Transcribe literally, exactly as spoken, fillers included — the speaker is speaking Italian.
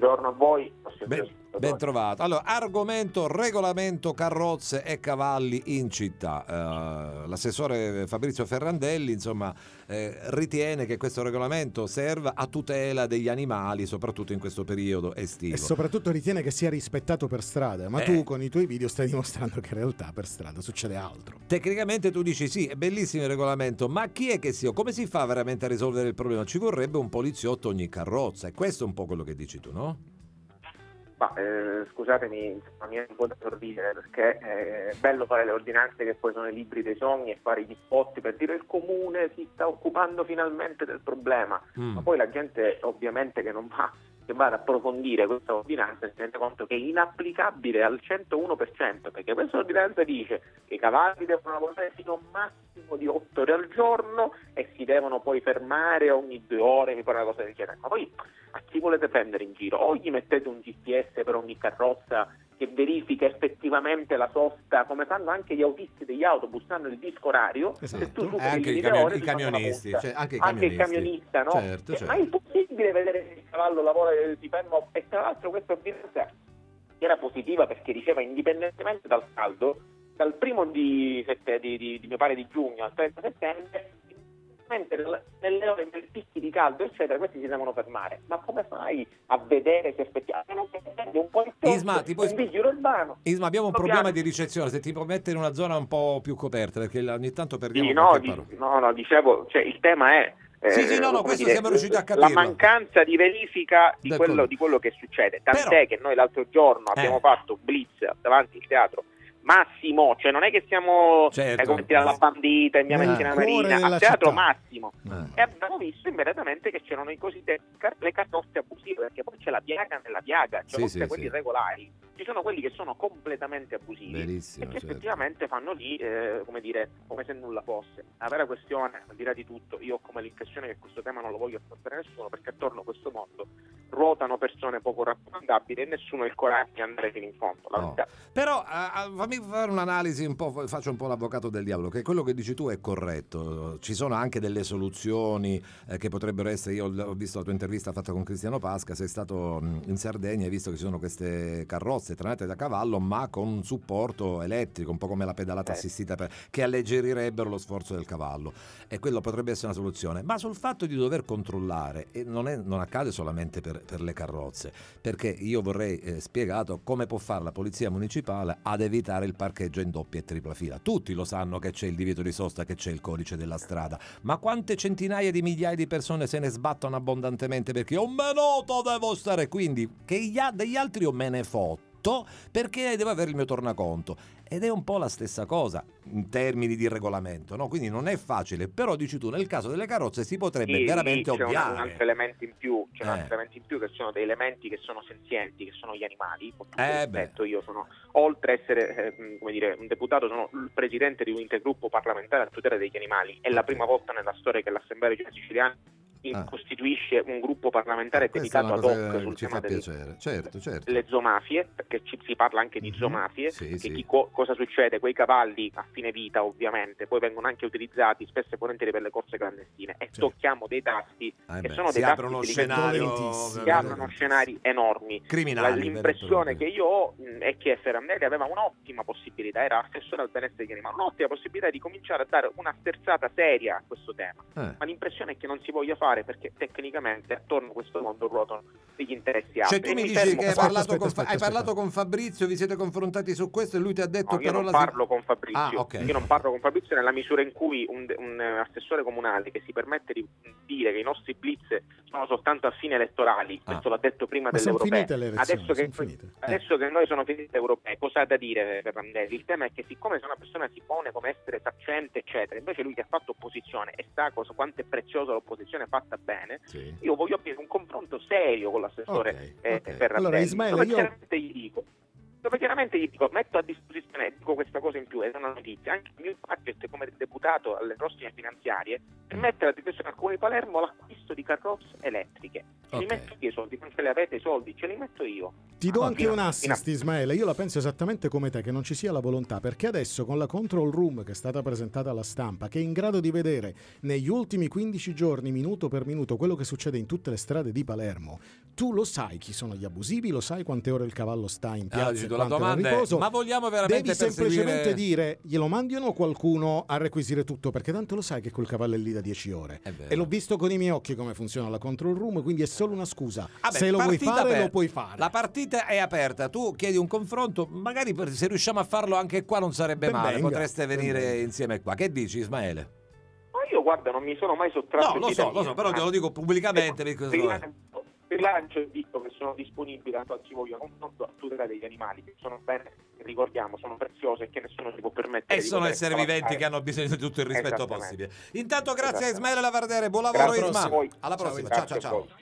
buongiorno a voi. Ben, ben trovato. Allora, argomento regolamento carrozze e cavalli in città. Uh, l'assessore Fabrizio Ferrandelli, insomma, eh, ritiene che questo regolamento serva a tutela degli animali, soprattutto in questo periodo estivo. E soprattutto ritiene che sia rispettato per strada, ma eh. tu con i tuoi video stai dimostrando che in realtà per strada succede altro. Tecnicamente tu dici sì, è bellissimo il regolamento, ma chi è che sia? Come si fa veramente a risolvere il problema? Ci vorrebbe un poliziotto ogni carrozza, e questo è un po' quello che dici tu, no? Ma eh, scusatemi, ma mi è un po' da sorridere, perché è bello fare le ordinanze che poi sono i libri dei sogni e fare gli spot per dire il comune si sta occupando finalmente del problema, mm. ma poi la gente ovviamente che non va, che va ad approfondire questa ordinanza si rende conto che è inapplicabile al centouno per cento, perché questa ordinanza dice che i cavalli devono lavorare fino a un massimo di otto ore al giorno e si devono poi fermare ogni due ore, mi pare una cosa del genere. Ma poi a chi volete prendere in giro? O gli mettete un G P S per ogni carrozza che verifica effettivamente la sosta, come fanno anche gli autisti degli autobus, hanno il disco orario, esatto. se tu superi anche i, camion- ore, i camionisti, cioè anche, i anche camionisti. il camionista, no? Certo, certo. Ma è impossibile vedere se il cavallo lavora e si ferma. E tra l'altro questa ordinanza era positiva perché diceva, indipendentemente dal caldo, dal primo di, sette, di, di, di, mi pare di giugno al trenta settembre, nelle ore del picchi di caldo eccetera, questi si devono fermare. Ma come fai a vedere se effettivamente un po' di Isma, ti puoi... un vigile urbano? Isma, abbiamo un Dobbiamo... problema di ricezione, se ti puoi mettere in una zona un po' più coperta, perché ogni tanto perdiamo sì, qualche no, parola. di, no, no, dicevo, cioè il tema è Eh, sì, sì, no, no, questo dire, siamo riusciti a capirlo. La mancanza di verifica di quello, di quello che succede. Tant'è Però, che noi l'altro giorno abbiamo eh. fatto blitz davanti al teatro Massimo, cioè non è che siamo certo. eh, come dire alla bandita in via eh. Messina Marina, al teatro città. Massimo eh. e abbiamo visto immediatamente che c'erano i cosiddetti le carrozze abusive, perché poi c'è la piaga nella piaga, cioè sì, oltre sì, quelli sì. regolari ci sono quelli che sono completamente abusivi. Verissimo, e che certo. effettivamente fanno lì eh, come dire, come se nulla fosse. La vera questione, al di là di tutto, io ho come l'impressione che questo tema non lo voglio affrontare nessuno, perché attorno a questo mondo ruotano persone poco raccomandabili e nessuno ha il coraggio di andare fino in fondo. La no. Però uh, fammi fare un'analisi un po', faccio un po' l'avvocato del diavolo, che quello che dici tu è corretto. Ci sono anche delle soluzioni eh, che potrebbero essere. Io ho visto la tua intervista fatta con Cristiano Pasca, sei stato mh, in Sardegna, hai visto che ci sono queste carrozze trainate da cavallo ma con un supporto elettrico, un po' come la pedalata eh. assistita, per, che alleggerirebbero lo sforzo del cavallo, e quello potrebbe essere una soluzione. Ma sul fatto di dover controllare, e non, è, non accade solamente per per le carrozze, perché io vorrei eh, spiegato come può fare la polizia municipale ad evitare il parcheggio in doppia e tripla fila. Tutti lo sanno che c'è il divieto di sosta, che c'è il codice della strada, ma quante centinaia di migliaia di persone se ne sbattono abbondantemente perché un minuto devo stare, quindi che gli a- degli altri io me ne fotto perché devo avere il mio tornaconto. Ed è un po' la stessa cosa in termini di regolamento, no? Quindi non è facile, però dici tu, nel caso delle carrozze si potrebbe sì, veramente c'è ovviare. un altro elemento in più, c'è eh. un altro elemento in più che sono dei elementi che sono senzienti, che sono gli animali. Con tutto Eh rispetto, io sono, oltre a essere eh, come dire, un deputato, sono il presidente di un intergruppo parlamentare a tutela degli animali. È la prima volta nella storia che l'Assemblea regionale siciliana Ah. costituisce un gruppo parlamentare ah, dedicato ad hoc sul ci tema fa delle, piacere. Certo, certo. delle zoomafie, perché ci, si parla anche di mm-hmm. zoomafie, sì, che sì. chi, co, cosa succede? Quei cavalli a fine vita ovviamente poi vengono anche utilizzati spesso e volentieri per le corse clandestine e certo. tocchiamo dei tasti ah, che beh, sono si dei apre tasti uno che scenario si aprono scenari enormi. criminali. La, l'impressione che io ho mh, è che Ferrandelli aveva un'ottima possibilità, era assessore al benessere degli animali, un'ottima possibilità di cominciare a dare una sterzata seria a questo tema, eh. ma l'impressione è che non si voglia fare perché tecnicamente attorno a questo mondo ruotano degli interessi altri. Cioè tu mi mi dici fermo che hai qua. parlato, aspetta, con, aspetta, hai aspetta. parlato con Fabrizio, vi siete confrontati su questo e lui ti ha detto No, io però non la parlo con Fabrizio, ah, okay. io non parlo con Fabrizio nella misura in cui un, un assessore comunale che si permette di dire che i nostri blitz sono soltanto a fini elettorali, questo ah. l'ha detto prima Ma delle sono europee. finite le elezioni, Adesso, che, sono finite. adesso eh. che noi sono finite le europee, cosa ha da dire Ferrandelli? Il tema è che siccome se una persona si pone come essere saccente eccetera, invece lui che ha fatto opposizione e sa cosa, quanto è preziosa l'opposizione fatta bene, sì. io voglio aprire un confronto serio con l'assessore okay, eh, okay. Ferrandelli. Allora Ismaele, dove io chiaramente gli dico dove chiaramente gli dico, metto a disposizione, dico questa cosa in più, è una notizia, anche il mio budget come deputato alle prossime finanziarie, per mettere a disposizione al Comune di Palermo l'acquisto servizio di carrozze elettriche. Ce li Ok. metto io i soldi, non ce li avete i soldi, ce li metto io. Ti do Ah, anche fino- un assist, fino a- Ismaele. Io la penso esattamente come te, che non ci sia la volontà, perché adesso con la control room che è stata presentata alla stampa, che è in grado di vedere negli ultimi quindici giorni, minuto per minuto, quello che succede in tutte le strade di Palermo, tu lo sai chi sono gli abusivi, lo sai quante ore il cavallo sta in piazza Allora, e dici tu, la quanto è a domanda è, riposo. ma vogliamo veramente Devi semplicemente perseguire- dire, glielo mandino qualcuno a requisire tutto, perché tanto lo sai che quel cavallo è lì da dieci ore. È vero. E l'ho visto con i miei occhi come funziona la control room, quindi è solo una scusa. Vabbè, Se lo vuoi partita fare, aperta. lo puoi fare. La partita è aperta, tu chiedi un confronto, magari per- se riusciamo a farlo anche qua non sarebbe Ben male, venga, potreste ben venire venga. insieme qua. Che dici, Ismaele? Ma io guarda, non mi sono mai sottratto. No, lo in so, vita lo so, mia. però te lo dico pubblicamente, perché- Rilancio, rilancio e dico che sono disponibili a qualsivoglia confronto a tutela degli animali, che sono bene, ricordiamo, sono preziose e che nessuno si può permettere E di sono poter esseri viventi spalancare. che hanno bisogno di tutto il rispetto Esattamente. possibile. Intanto grazie a Esattamente. Ismaele Lavardere, buon lavoro Grazie Isma. a voi. Alla prossima, ciao Grazie ciao a ciao. voi.